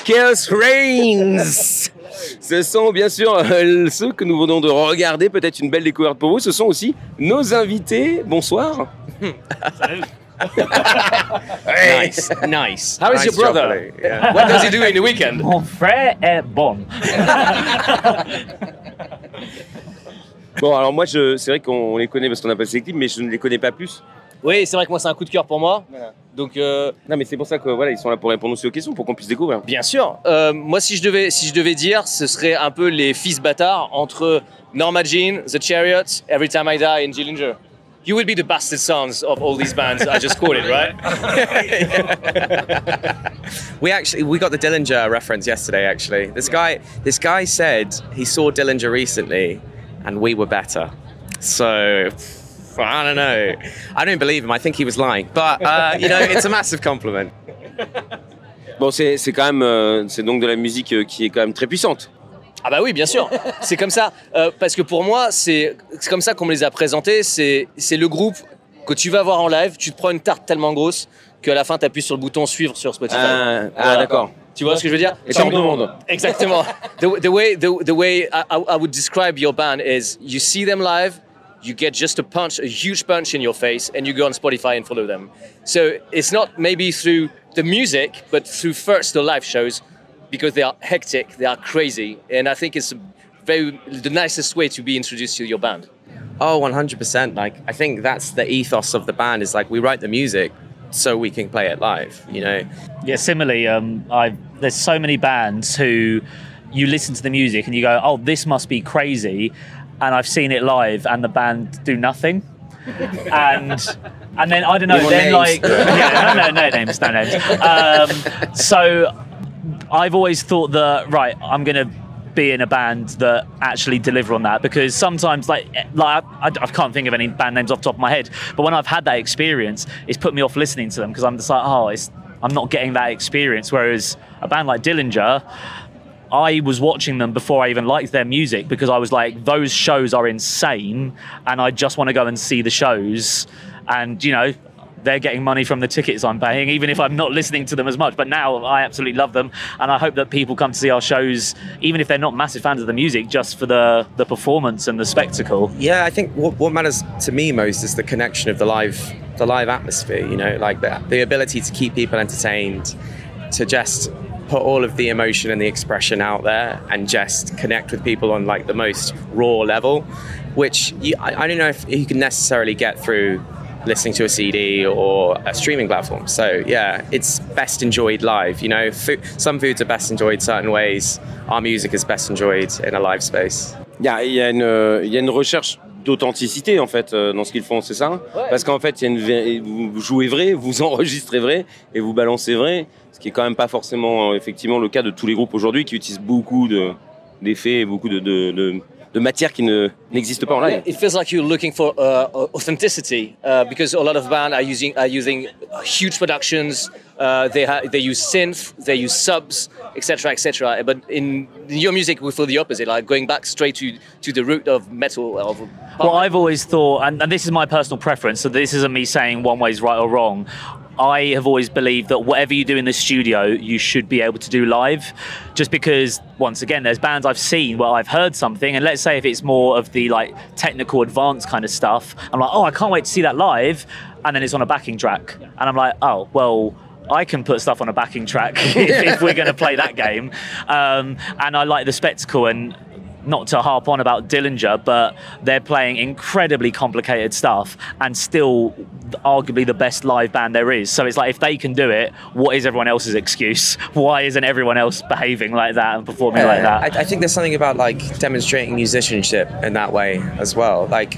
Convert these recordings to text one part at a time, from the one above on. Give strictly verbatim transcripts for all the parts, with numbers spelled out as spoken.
Chaos Reigns. Ce sont bien sûr euh, ceux que nous venons de regarder, peut-être une belle découverte pour vous. Ce sont aussi nos invités. Bonsoir. Salut. Nice, nice. How is Nice your brother? Yeah. What does he do in the weekend? Mon frère est bon. Bon, alors moi, je, c'est vrai qu'on les connaît parce qu'on a passé l'équipe, mais je ne les connais pas plus. Oui, c'est vrai que moi c'est un coup de cœur pour moi. Voilà. Donc euh, non, mais c'est pour ça que voilà, ils sont là pour répondre aussi aux questions, pour qu'on puisse découvrir. Bien sûr. Euh, moi, si je devais, si je devais dire, ce serait un peu les fils bâtards entre Norma Jean, The Chariots, Every Time I Die, and Dillinger. You would be the bastard sons of all these bands I just quoted, right? We actually we got the Dillinger reference yesterday. Actually, this guy this guy said he saw Dillinger recently, and we were better. So. I don't know. I don't believe him. I think he was lying. But, uh, you know, it's a massive compliment. Bon, c'est, c'est quand même... Euh, c'est donc de la musique euh, qui est quand même très puissante. Ah bah oui, bien sûr. C'est comme ça. Euh, parce que pour moi, c'est, c'est comme ça qu'on me les a présentés. C'est, c'est le groupe que tu vas voir en live. Tu te prends une tarte tellement grosse qu'à la fin, tu appuies sur le bouton suivre sur Spotify. Ah, voilà. ah d'accord. Tu vois ce que je veux dire? Et tout le monde. Exactement. The, the way, the, the way I, I would describe your band is you see them live, you get just a punch, a huge punch in your face, and you go on Spotify and follow them. So it's not maybe through the music, but through first the live shows, because they are hectic, they are crazy, and I think it's very the nicest way to be introduced to your band. Oh, one hundred percent. Like, I think that's the ethos of the band, is like we write the music so we can play it live, you know? Yeah, similarly, um, I there's so many bands who you listen to the music and you go, oh, this must be crazy. And I've seen it live, and the band do nothing, and and then I don't know. Then names. like, yeah, no, no, no names, no names. Um, so I've always thought that right, I'm gonna be in a band that actually deliver on that, because sometimes like like I, I can't think of any band names off the top of my head, but when I've had that experience, it's put me off listening to them because I'm just like, oh, it's I'm not getting that experience. Whereas a band like Dillinger, I was watching them before I even liked their music, because I was like, those shows are insane and I just want to go and see the shows. And, you know, they're getting money from the tickets I'm paying, even if I'm not listening to them as much. But now I absolutely love them. And I hope that people come to see our shows, even if they're not massive fans of the music, just for the, the performance and the spectacle. Yeah, I think what, what matters to me most is the connection of the live, the live atmosphere, you know, like the, the ability to keep people entertained, to just put all of the emotion and the expression out there and just connect with people on like the most raw level, which you, I, I don't know if you can necessarily get through listening to a C D or a streaming platform. So yeah, it's best enjoyed live. You know, food, some foods are best enjoyed certain ways. Our music is best enjoyed in a live space. Il y a, il y a une, il y a une recherche d'authenticité en fait euh, dans ce qu'ils font, c'est ça? Ouais. Parce qu'en fait, il y a une, vous jouez vrai, vous enregistrez vrai et vous balancez vrai, ce qui est quand même pas forcément euh, effectivement le cas de tous les groupes aujourd'hui qui utilisent beaucoup de, d'effets et beaucoup de, de, de, de matière qui ne, n'existe pas en live. It feels like you're looking for uh, authenticity uh, because a lot of bands are using are using huge productions. Uh, they ha- they use synth, they use subs, et cetera, et cetera. But in your music, we feel the opposite, like going back straight to, to the root of metal. Of well, I've always thought, and, and this is my personal preference, so this isn't me saying one way is right or wrong. I have always believed that whatever you do in the studio, you should be able to do live. Just because, once again, there's bands I've seen where I've heard something, and let's say if it's more of the like technical advanced kind of stuff, I'm like, oh, I can't wait to see that live, and then it's on a backing track, and I'm like, oh, well, I can put stuff on a backing track if, if we're going to play that game. Um, and I like the spectacle, and not to harp on about Dillinger, but they're playing incredibly complicated stuff and still arguably the best live band there is. So it's like, if they can do it, what is everyone else's excuse? Why isn't everyone else behaving like that and performing yeah, like that? I, I think there's something about like demonstrating musicianship in that way as well. Like,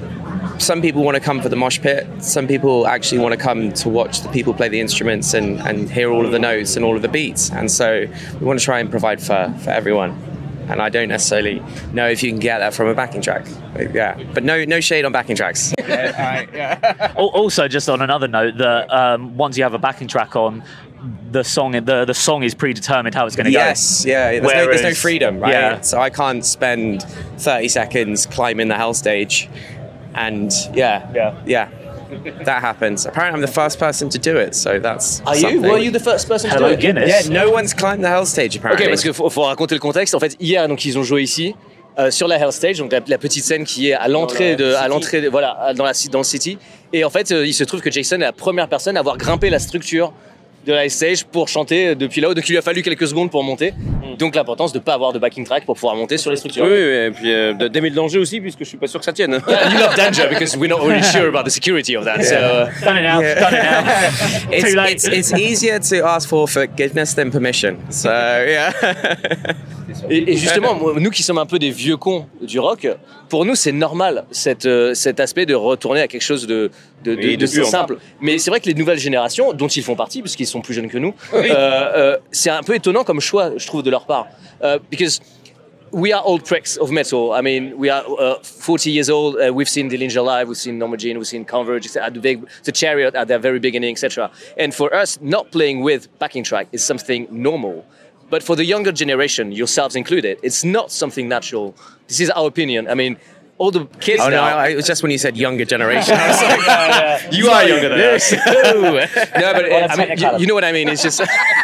some people want to come for the mosh pit. Some people actually want to come to watch the people play the instruments and, and hear all of the notes and all of the beats. And so we want to try and provide for, for everyone. And I don't necessarily know if you can get that from a backing track. But yeah, but no no shade on backing tracks. Yeah, all right, yeah. Also, just on another note, that um, once you have a backing track on, the song the the song is predetermined how it's going to yes, go. Yes, yeah. There's, Whereas, no, there's no freedom, right? Yeah. So I can't spend thirty seconds climbing the hell stage. And yeah, yeah, yeah. that happens. Apparently, I'm the first person to do it, so that's. Are something. you? Were you the first person to do Hello, it? Guinness. Yeah, no one's climbed the hell stage apparently. Ok, parce qu'il faut, faut raconter le contexte. En fait, hier, donc ils ont joué ici. Euh, sur la Hell Stage, donc la, la petite scène qui est à l'entrée de, à l'entrée de, voilà, dans la dans le city. Et en fait, euh, il se trouve que Jason est la première personne à avoir grimpé la structure de la Hell Stage pour chanter depuis là-haut. Donc il lui a fallu quelques secondes pour monter. Donc l'importance de ne pas avoir de backing track pour pouvoir monter sur les structures. Oui, oui, et puis euh, d'aimer le danger aussi, puisque je suis pas sûr que ça tienne. Yeah, you love danger because we're not really sure about the security of that. Yeah. So, uh, Done it now. Yeah. Done it now. it's, Too late. it's, it's easier to ask for forgiveness than permission. So yeah. Et, et justement, moi, nous qui sommes un peu des vieux cons du rock, pour nous c'est normal cette, euh, cet aspect de retourner à quelque chose de, de, de, Et de de pur. simple. Mais c'est vrai que les nouvelles générations, dont ils font partie, puisqu'ils sont plus jeunes que nous, euh, euh, c'est un peu étonnant comme choix, je trouve, de leur part. Uh, because we are old pricks of metal. I mean, we are uh, forty years old. Uh, we've seen Dillinger live, we've seen Norma Jean, we've seen Converge, at the, big, the Chariot at their very beginning, et cetera. And for us, not playing with backing track is something normal. But for the younger generation, yourselves included, it's not something natural. This is our opinion. I mean, all the kids Oh no, now... I, it was just when you said younger generation. I was like, Yeah, yeah. You are younger than us. No, but uh, I mean, you, technicality. you know what I mean. It's just,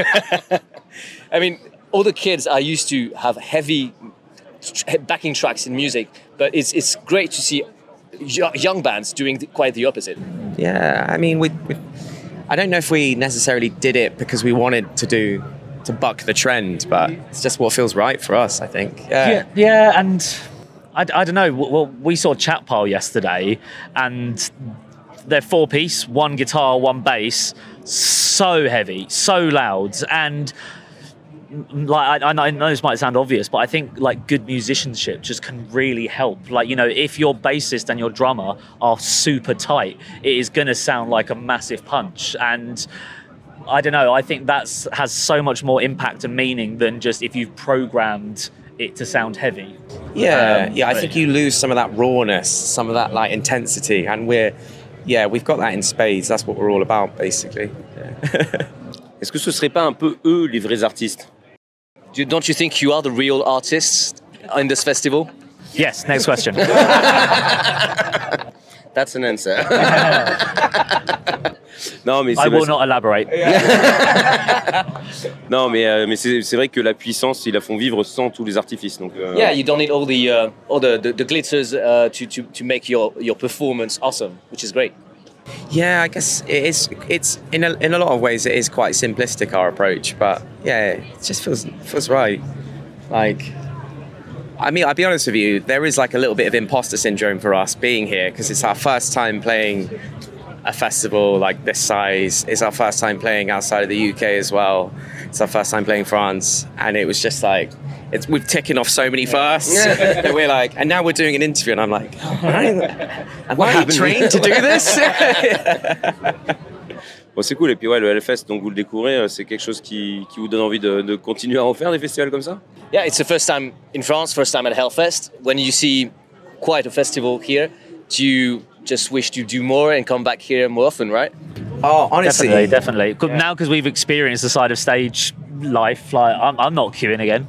I mean, all the kids are used to have heavy tr- backing tracks in music, but it's it's great to see y- young bands doing the, quite the opposite. yeah, I mean, we, we. I don't know if we necessarily did it because we wanted to do to buck the trend, but it's just what feels right for us. I think. Yeah. Yeah, yeah, and I, I don't know. Well, we saw Chat Pile yesterday, and they're four piece, one guitar, one bass, so heavy, so loud, and like I, I know this might sound obvious, but I think like good musicianship just can really help. Like, you know, if your bassist and your drummer are super tight, it is going to sound like a massive punch. And I don't know, I think that's has so much more impact and meaning than just if you've programmed it to sound heavy. Yeah, Um, yeah. I but- think you lose some of that rawness, some of that like intensity, and we're, yeah, we've got that in spades. That's what we're all about, basically. Yeah. Est-ce que ce serait pas un peu eux les vrais artistes? Do- Don't you think you are the real artists in this festival? Yes, next question. That's an answer. Non, mais I c'est will not elaborate. non, mais, euh, mais c'est c'est vrai que la puissance, ils la font vivre sans tous les artifices. Donc, euh, Yeah, you don't need all the uh, all the, the, the glitters uh, to, to, to make your, your performance awesome, which is great. Yeah, I guess it is. It's in a, in a lot of ways it is quite simplistic, our approach, but yeah, it just feels feels right. Like, I mean, I'll be honest with you, there is like a little bit of imposter syndrome for us being here because it's our first time playing a festival like this size. It's our first time playing outside of the U K as well. It's our first time playing France, and it was just like, it's we've ticking off so many firsts. And we're like, and now we're doing an interview, and I'm like, oh, am I trained to do this? Bon, c'est cool. Et puis ouais, le Hellfest, donc vous le découvrez, euh, c'est quelque chose qui, qui vous donne envie de, de continuer à en faire des festivals comme ça? Yeah, it's the first time in France, first time at Hellfest. When you see quite a festival here, do you just wish to do more and come back here more often, right? Oh, honestly, Definitely, definitely. 'Cause Now, because we've experienced the side of stage life, like I'm, I'm not queuing again.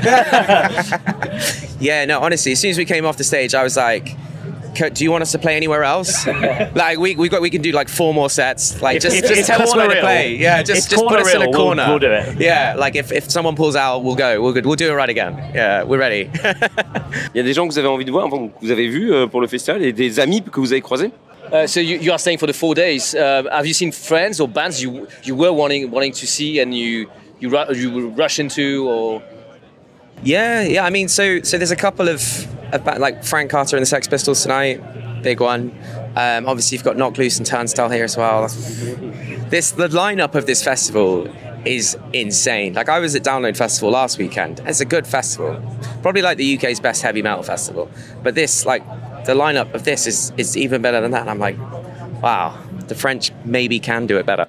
yeah, no, honestly, as soon as we came off the stage, I was like, "Co- do you want us to play anywhere else? Like we we got we can do like four more sets. Like If- just, if just it's tell us where to corner play. ill, Yeah, if just just put corner us in a ill, we'll- corner. we'll do it. Yeah, like if, if someone pulls out, we'll go. We'll good. We'll do it right again. Yeah, we're ready. Il y a des gens que vous avez envie de voir, enfin, que vous avez vus euh, pour le festival, et des amis que vous avez croisés? Uh, so you, you are staying for the four days. Uh, have you seen friends or bands you you were wanting wanting to see and you you ru- you rush into or? Yeah, yeah. I mean, so so there's a couple of, of ba- like Frank Carter and the Sex Pistols tonight, big one. Um, obviously, you've got Knock Loose and Turnstile here as well. This the lineup of this festival is insane. Like I was at Download Festival last weekend. It's a good festival, probably like the U K's best heavy metal festival. But this, like, the lineup of this is is even better than that. And I'm like, wow, the French maybe can do it better.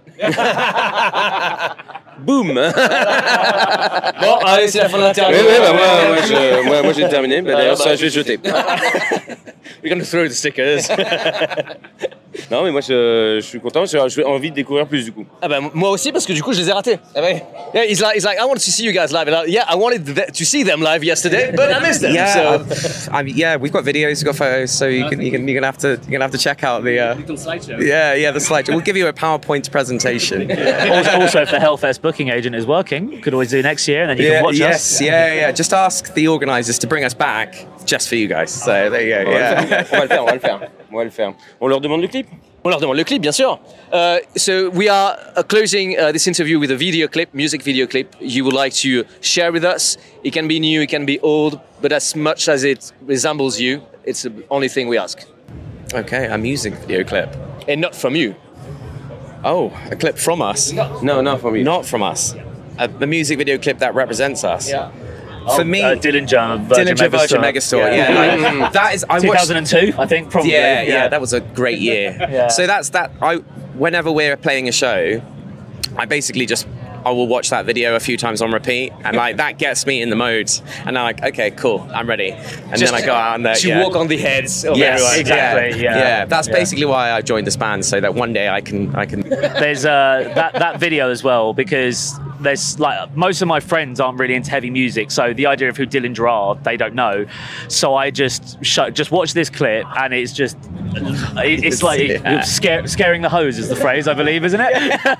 Boum. Bon, allez, c'est la fin de l'interview. Oui, oui, bah, moi, moi, je- moi, moi, j'ai terminé. Bah, D'ailleurs, Ah, bah, ça, je vais jeter. We're going to throw the stickers. Non, mais moi, je, je suis content. J'ai j'ai envie de découvrir plus, du coup. Ah ben, moi aussi, parce que du coup, je les ai ratés. Ah ouais. Yeah, he's like, he's like, I wanted to see you guys live. And I, yeah, I wanted th- to see them live yesterday, but I missed them. Yeah, So. I mean, yeah, we've got videos, we've got photos, so you can you can you're gonna have to you're gonna have to check out the. Uh, Little slideshow. yeah, yeah, the slide. We'll give you a PowerPoint presentation. Also, also, if the Hellfest booking agent is working, could always do next year, and then you Yeah, can watch yes, us. yeah, yeah. Just ask the organisers to bring us back just for you guys. So there you go. On va, Yeah. le faire, on va le faire, on va le faire. On va le faire. On leur demande le clip. On leur demande le clip, bien sûr. Uh, so we are uh, closing uh, this interview with a video clip, music video clip you would like to share with us. It can be new, it can be old, but as much as it resembles you, it's the only thing we ask. Okay, a music video clip. And not from you. Oh, a clip from us. No, not for me. Not from us. A, the music video clip that represents us. For me, uh, Dillinger, Virgin Dillinger Virgin Megastore. Megastore. Yeah, like, that is. I two watched. thousand two, I think, probably. Yeah, yeah, that was a great year. Yeah. So that's that. I whenever we're playing a show, I basically just I will watch that video a few times on repeat, and like that gets me in the mode. And I'm like, okay, cool, I'm ready. And Just then I go out and there. to yeah. walk on the heads of Yes, everyone. exactly, Yeah, yeah. yeah. That's Yeah. basically why I joined this band, so that one day I can, I can. There's uh, that that video as well, because there's like most of my friends aren't really into heavy music, so the idea of who Dillinger are, they don't know. So I just sh- just watch this clip, and it's just it, it's like Yeah. scare, scaring the hose is the phrase, I believe, isn't it?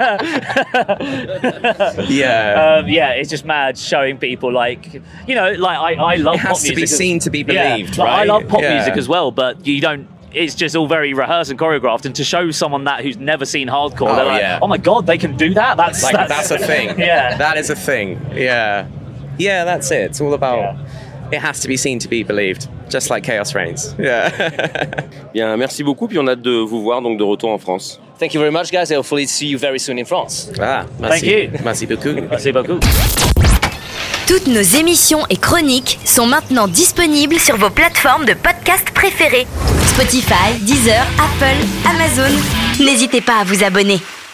Yeah. Um, yeah, it's just mad showing people like, you know, like I, I love It has pop to music. be seen to be believed, yeah, like, I right? love pop Yeah. music as well, but you don't. It's just all very rehearsed and choreographed, and to show someone that who's never seen hardcore, Oh, they're like, yeah. "Oh my god, they can do that! That's Like that's, that's a thing. Yeah, That is a thing. Yeah. Yeah, that's it. It's all about. Yeah. It has to be seen to be believed, just like Chaos Reigns. Yeah. Bien, merci beaucoup, puis on a hâte de vous voir donc de retour en France. Thank you very much, guys. and hopefully see you very soon in France. ah, merci. Thank you. Merci beaucoup. Merci beaucoup. Toutes nos émissions et chroniques sont maintenant disponibles sur vos plateformes de podcast préférées. Spotify, Deezer, Apple, Amazon. N'hésitez pas à vous abonner.